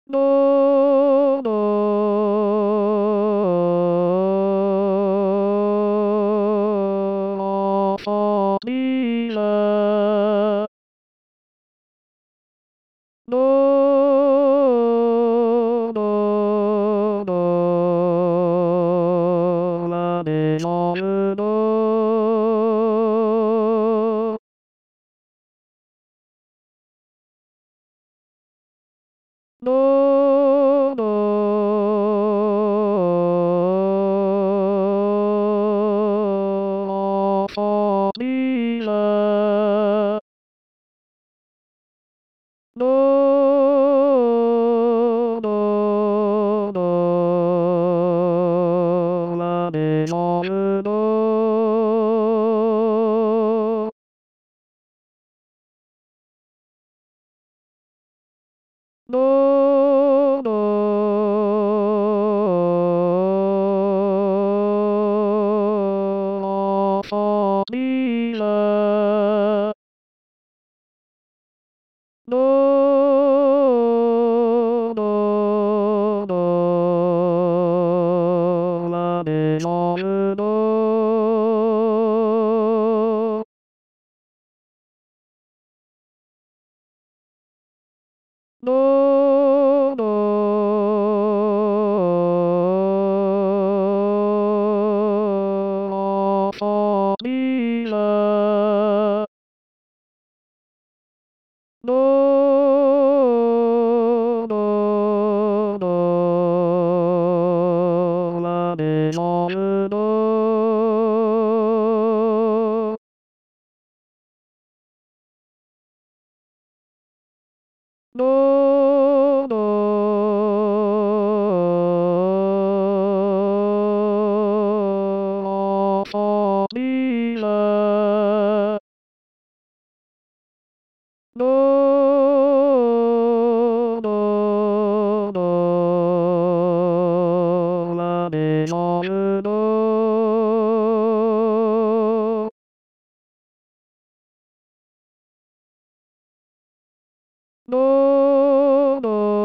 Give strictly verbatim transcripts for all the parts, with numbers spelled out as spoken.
No, no, fa, mi, la. No, no, no, la, mi, la, mi, no. No, no, fa, mi, la. No, no, no, la, mi, la, mi, no. No, no, fa, mi, la. No, no, no, la, mi, la, mi, no. No, no, fa, mi, la. No, no, no, la, mi, la, mi, no. No, no, fa, mi, la. No, no, no, la, mi, la, mi, no. No,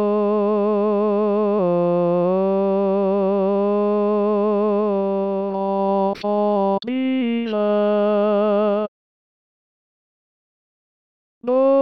no, fa, mi, la. No.